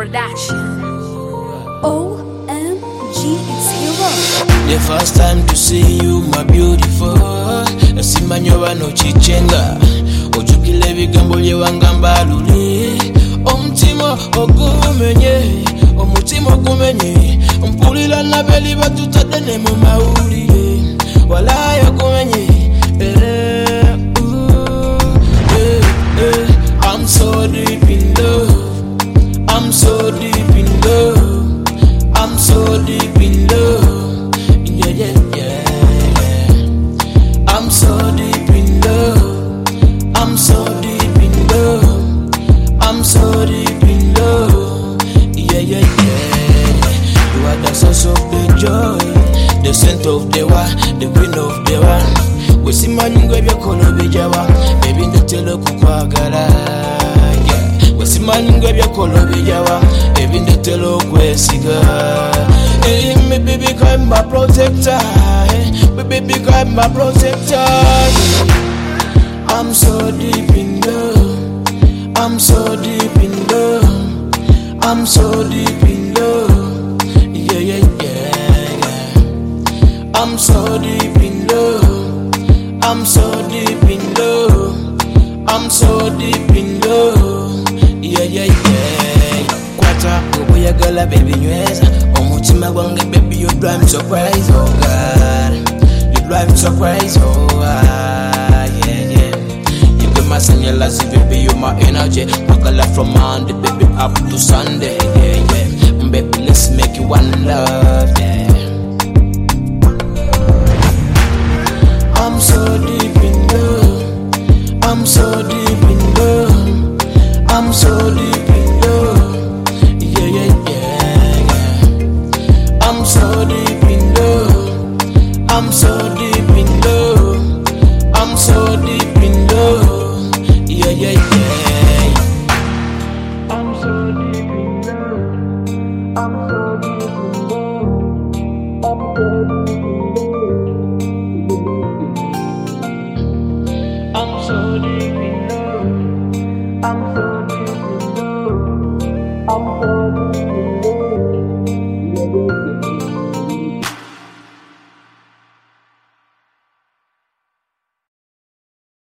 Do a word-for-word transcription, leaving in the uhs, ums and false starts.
Production. O M G, it's Hero. The first time to see you, my beautiful. Simanyoba no chichenga. Ojukile bigambo lye wangamba luli. Omutima ogumenye, omutima ogumenye. Mpulira nabeli batutadde ne mu mawulire. Walayi ogumenye. Eh, ooh, eh, eh. I'm so deep in love. I'm so deep in love. I'm so deep in love. Yeah, yeah, yeah. I'm so deep in love. I'm so deep in love. I'm so deep in love. Yeah, yeah, yeah. You are the source of the joy, the scent of the one, the queen of the one. We see manyunga byakolo bijawa, baby ndetelo kukwagala. We see manyunga byakolo bijawa, baby ndetelo kwesiga. Hey, me baby come my protector. Hey, me baby come my protector. I'm so deep in love. I'm so deep in love. I'm so deep in love. Yeah, yeah, yeah, yeah. I'm so deep in love. I'm so deep in love. I'm so deep in love. Yeah, yeah, yeah. Kwata oyagala baby nyweza. Omutima gwange baby you drive me so crazy, oh God. You drive me so crazy, oh ah, yeah, yeah. You give my sanyalazi baby, you my energy. Magala from Monday baby up to Sunday, yeah, yeah. Baby let's make you one love, yeah. I'm so deep in love. I'm so deep.